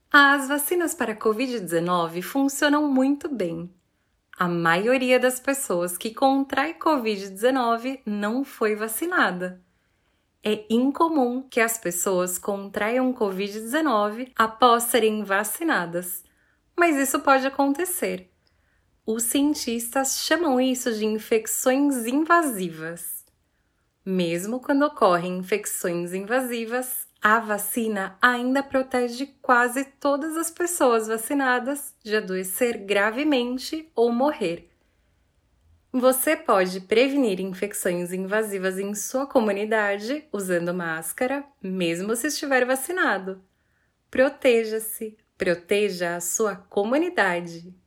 As vacinas para a Covid-19 funcionam muito bem. A maioria das pessoas que contrai Covid-19 não foi vacinada. É incomum que as pessoas contraiam Covid-19 após serem vacinadas, mas isso pode acontecer. Os cientistas chamam isso de infecções invasivas. Mesmo quando ocorrem infecções invasivas, a vacina ainda protege quase todas as pessoas vacinadas de adoecer gravemente ou morrer. Você pode prevenir infecções invasivas em sua comunidade usando máscara, mesmo se estiver vacinado. Proteja-se, proteja a sua comunidade.